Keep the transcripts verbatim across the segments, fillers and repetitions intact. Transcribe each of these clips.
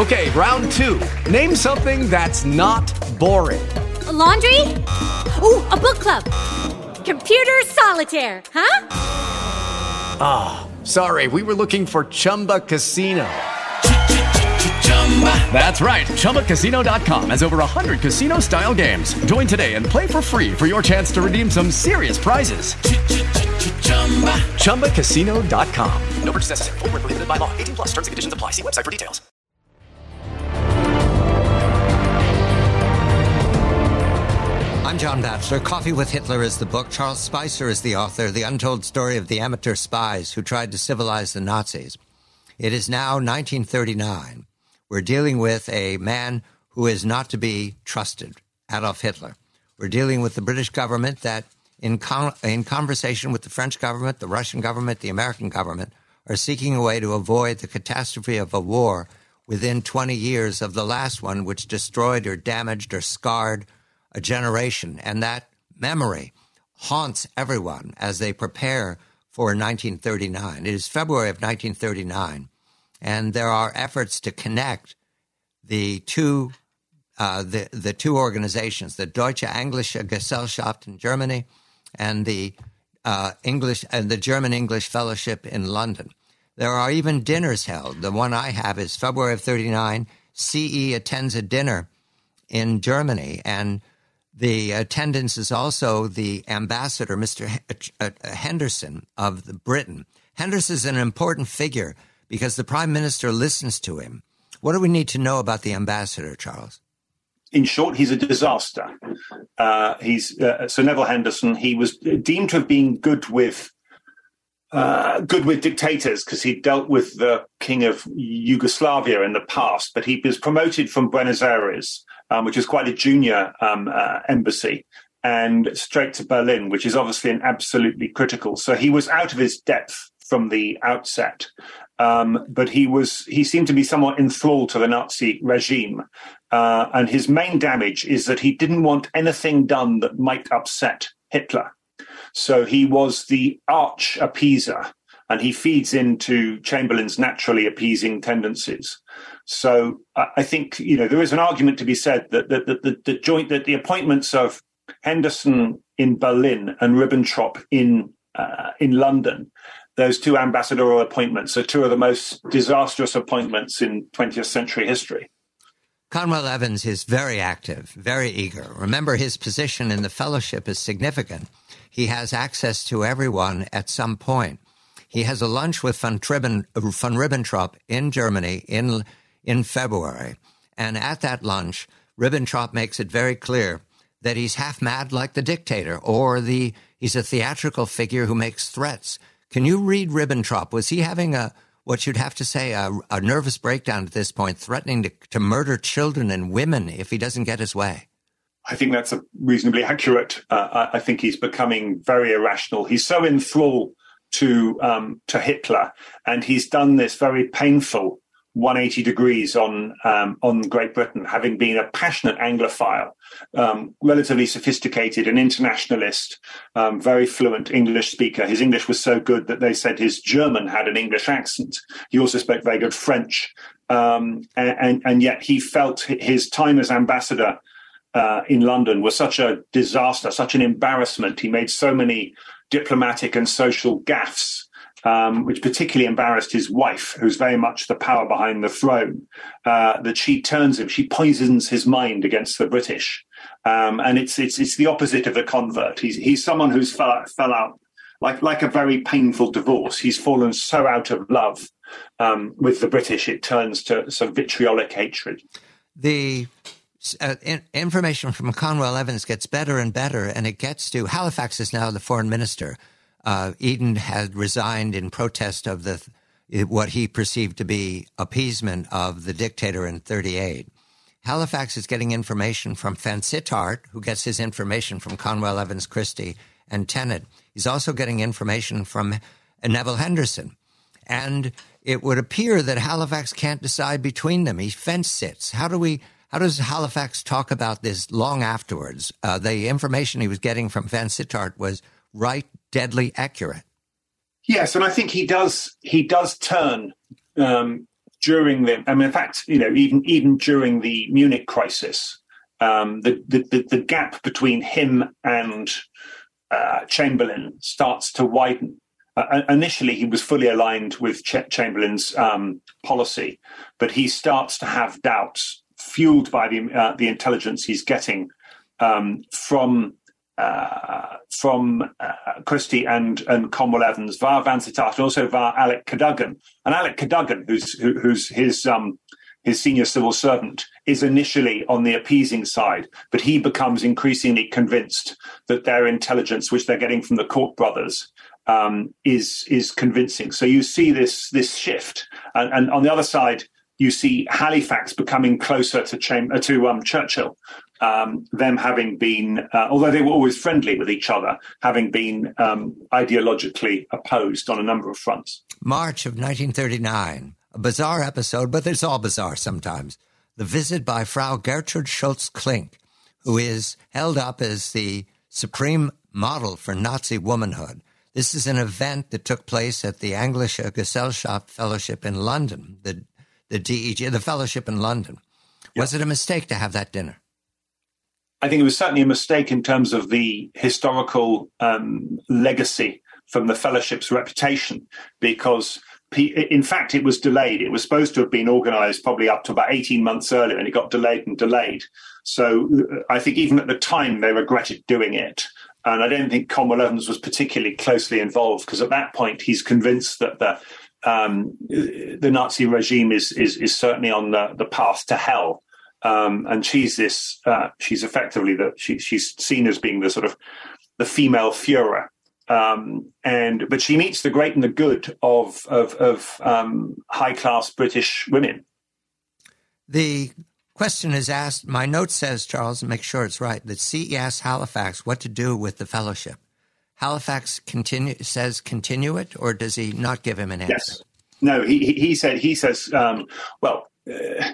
Okay, round two. Name something that's not boring. A laundry? Ooh, a book club. Computer solitaire, huh? Ah, oh, sorry, we were looking for Chumba Casino. That's right, Chumba Casino dot com has over one hundred casino-style games. Join today and play for free for your chance to redeem some serious prizes. Chumba Casino dot com. No purchase necessary. Void where prohibited by law. eighteen plus terms and conditions apply. See website for details. I'm John Batchelor. Coffee with Hitler is the book. Charles Spicer is the author. The Untold Story of the Amateur Spies Who Tried to Civilize the Nazis. It is now nineteen thirty-nine. We're dealing with a man who is not to be trusted, Adolf Hitler. We're dealing with the British government that, in, con- in conversation with the French government, the Russian government, the American government, are seeking a way to avoid the catastrophe of a war within twenty years of the last one, which destroyed or damaged or scarred a generation. And that memory haunts everyone as they prepare for nineteen thirty-nine. It is February of nineteen thirty-nine. And there are efforts to connect the two uh, the the two organizations, the Deutsche Englische Gesellschaft in Germany and the uh, English and the German English Fellowship in London. There are even dinners held. The one I have is February of thirty-nine. C E attends a dinner in Germany, and the attendance is also the ambassador, Mister H- uh, Henderson of the Britain. Henderson is an important figure because the prime minister listens to him. What do we need to know about the ambassador, Charles? In short, he's a disaster. Uh, he's uh, Sir Neville Henderson. He was deemed to have been good with uh, good with dictators because he dealt with the king of Yugoslavia in the past, but he was promoted from Buenos Aires, um, which is quite a junior um, uh, embassy, and straight to Berlin, which is obviously an absolutely critical. So he was out of his depth from the outset. Um, but he was he seemed to be somewhat enthralled to the Nazi regime. Uh, and his main damage is that he didn't want anything done that might upset Hitler. So he was the arch appeaser, and he feeds into Chamberlain's naturally appeasing tendencies. So uh, I think, you know, there is an argument to be said that the, the, the, the joint that the appointments of Henderson in Berlin and Ribbentrop in uh, in London, those two ambassadorial appointments are two of the most disastrous appointments in twentieth century history. Conwell Evans is very active, very eager. Remember, his position in the fellowship is significant. He has access to everyone at some point. He has a lunch with von, Tribben, von Ribbentrop in Germany in, in February. And at that lunch, Ribbentrop makes it very clear that he's half mad like the dictator, or the he's a theatrical figure who makes threats. Can you read Ribbentrop? Was he having a, what you'd have to say, a, a nervous breakdown at this point, threatening to, to murder children and women if he doesn't get his way? I think that's a reasonably accurate. Uh, I think he's becoming very irrational. He's so enthralled to um, to Hitler, and he's done this very painful one hundred eighty degrees on um, on Great Britain, having been a passionate Anglophile, um, relatively sophisticated, an internationalist, um, very fluent English speaker. His English was so good that they said his German had an English accent. He also spoke very good French, um, and, and, and yet he felt his time as ambassador uh, in London was such a disaster, such an embarrassment. He made so many diplomatic and social gaffes, Um, which particularly embarrassed his wife, who's very much the power behind the throne, uh, that she turns him, she poisons his mind against the British. Um, and it's it's it's the opposite of a convert. He's he's someone who's fell, fell out like like a very painful divorce. He's fallen so out of love um, with the British, it turns to some vitriolic hatred. The uh, in, information from Conwell Evans gets better and better, and it gets to Halifax is now the foreign minister. Uh, Eden had resigned in protest of the what he perceived to be appeasement of the dictator in thirty-eight. Halifax is getting information from Vansittart, who gets his information from Conwell Evans Christie and Tennant. He's also getting information from Neville Henderson. And it would appear that Halifax can't decide between them. He fence sits. How do we? How does Halifax talk about this long afterwards? Uh, the information he was getting from Vansittart was right, deadly accurate. Yes, and I think he does. He does turn um, during the, I mean, in fact, you know, even even during the Munich crisis, um, the, the, the the gap between him and uh, Chamberlain starts to widen. Uh, initially, he was fully aligned with Ch- Chamberlain's um, policy, but he starts to have doubts fueled by the uh, the intelligence he's getting um, from uh, from uh, Christie and and Cromwell Evans via Vansittart, and also via Alec Cadogan. And Alec Cadogan, who's who, who's his um, his senior civil servant, is initially on the appeasing side, but he becomes increasingly convinced that their intelligence, which they're getting from the Court brothers, um, is is convincing. So you see this this shift, and, and on the other side, you see Halifax becoming closer to Cham- uh, to um, Churchill. Um, them having been, uh, although they were always friendly with each other, having been um, ideologically opposed on a number of fronts. March of nineteen thirty-nine, a bizarre episode, but it's all bizarre sometimes. The visit by Frau Gertrude Schultz-Klink, who is held up as the supreme model for Nazi womanhood. This is an event that took place at the Englische Gesellschaft Fellowship in London, the, the D E G, the fellowship in London. Yeah. Was it a mistake to have that dinner? I think it was certainly a mistake in terms of the historical um, legacy from the fellowship's reputation, because in fact it was delayed. It was supposed to have been organised probably up to about eighteen months earlier, and it got delayed and delayed. So I think even at the time they regretted doing it. And I don't think Cromwell Evans was particularly closely involved, because at that point he's convinced that the um, the Nazi regime is is, is certainly on the, the path to hell. Um, and she's this, uh, she's effectively the, she, she's seen as being the sort of the female Führer. Um, and, but she meets the great and the good of, of, of um, high class British women. The question is asked, my note says, Charles, and make sure it's right, that C E asked Halifax what to do with the fellowship. Halifax continue, says continue it, or does he not give him an answer? Yes. No, he, he said, he says, um, well, uh,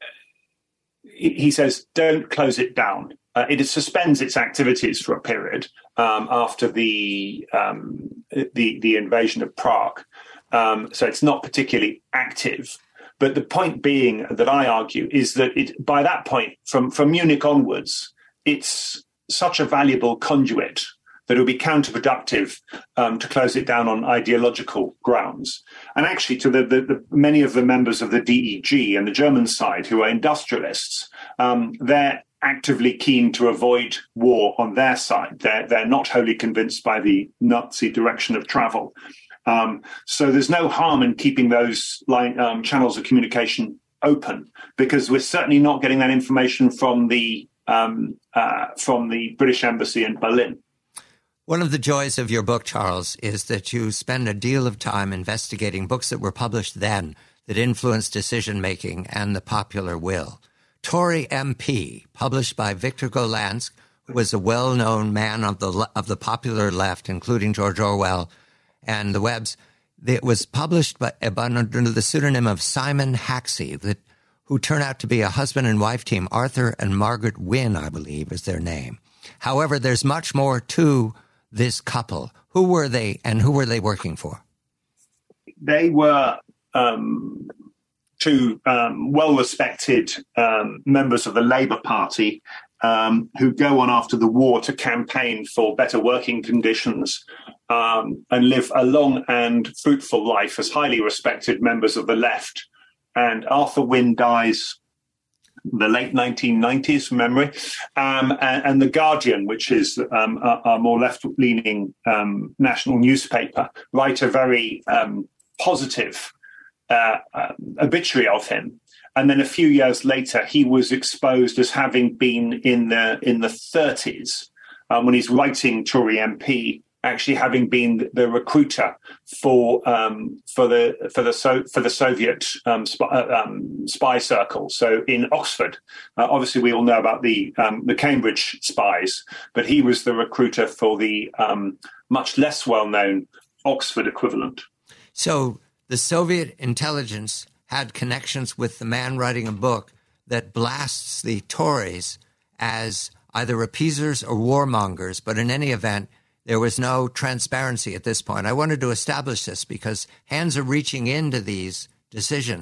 he says, don't close it down. Uh, it suspends its activities for a period um, after the, um, the the invasion of Prague. Um, so it's not particularly active. But the point being that I argue is that it, by that point, from, from Munich onwards, it's such a valuable conduit that it would be counterproductive um, to close it down on ideological grounds. And actually, to the, the, the many of the members of the D E G and the German side who are industrialists, um, they're actively keen to avoid war on their side. They're, they're not wholly convinced by the Nazi direction of travel. Um, so there's no harm in keeping those line, um, channels of communication open, because we're certainly not getting that information from the um, uh, from the British Embassy in Berlin. One of the joys of your book, Charles, is that you spend a deal of time investigating books that were published then that influenced decision-making and the popular will. Tory M P, published by Victor Gollancz, who was a well-known man of the of the popular left, including George Orwell and the Webbs. It was published by, under the pseudonym of Simon Haxey, that, who turned out to be a husband and wife team. Arthur and Margaret Wynne, I believe, is their name. However, there's much more to this couple. Who were they, and who were they working for? They were um, two um, well-respected um, members of the Labour Party um, who go on after the war to campaign for better working conditions um, and live a long and fruitful life as highly respected members of the left. And Arthur Wynne dies the late nineteen nineties, from memory, um, and, and The Guardian, which is um, a, a more left-leaning um, national newspaper, write a very um, positive uh, uh, obituary of him. And then a few years later, he was exposed as having been in the in the thirties, um, when he's writing Tory M P, actually having been the recruiter for um, for the for the so, for the Soviet um, spy, um, spy circle. So in Oxford, uh, obviously we all know about the um, the Cambridge spies, but he was the recruiter for the um, much less well known Oxford equivalent. So the Soviet intelligence had connections with the man writing a book that blasts the Tories as either appeasers or warmongers, but in any event, there was no transparency at this point. I wanted to establish this because hands are reaching into these decisions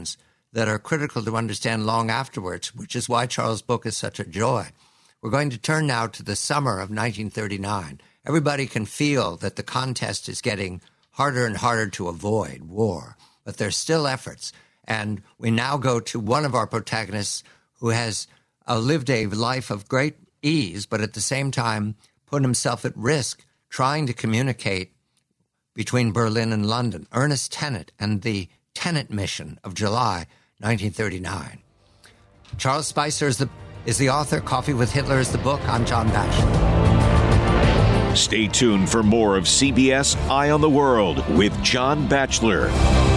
that are critical to understand long afterwards, which is why Charles' book is such a joy. We're going to turn now to the summer of nineteen thirty-nine. Everybody can feel that the contest is getting harder and harder to avoid, war, but there's still efforts. And we now go to one of our protagonists who has uh, lived a life of great ease, but at the same time put himself at risk trying to communicate between Berlin and London, Ernest Tenet and the Tenet Mission of July nineteen thirty-nine. Charles Spicer is the is the author. Coffee with Hitler is the book. I'm John Batchelor. Stay tuned for more of C B S Eye on the World with John Batchelor.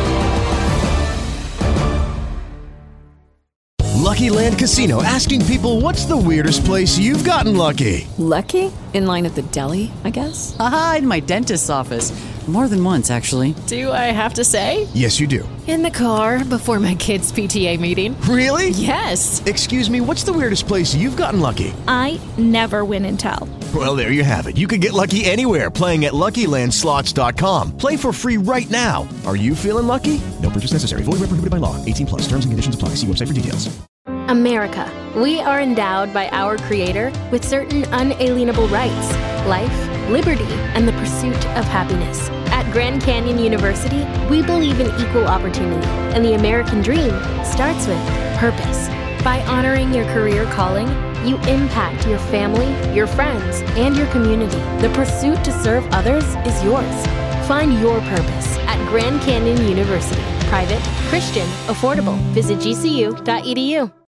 Lucky Land Casino, asking people, what's the weirdest place you've gotten lucky? Lucky? In line at the deli, I guess? Aha, in my dentist's office. More than once, actually. Do I have to say? Yes, you do. In the car before my kids' P T A meeting. Really? Yes. Excuse me, what's the weirdest place you've gotten lucky? I never win and tell. Well, there you have it. You can get lucky anywhere, playing at Lucky Land Slots dot com. Play for free right now. Are you feeling lucky? No purchase necessary. Void where prohibited by law. eighteen plus. Terms and conditions apply. See website for details. America. We are endowed by our Creator with certain unalienable rights: life, liberty, and the pursuit of happiness. At Grand Canyon University, we believe in equal opportunity, and the American dream starts with purpose. By honoring your career calling, you impact your family, your friends, and your community. The pursuit to serve others is yours. Find your purpose at Grand Canyon University. Private, Christian, affordable. Visit G C U dot E D U.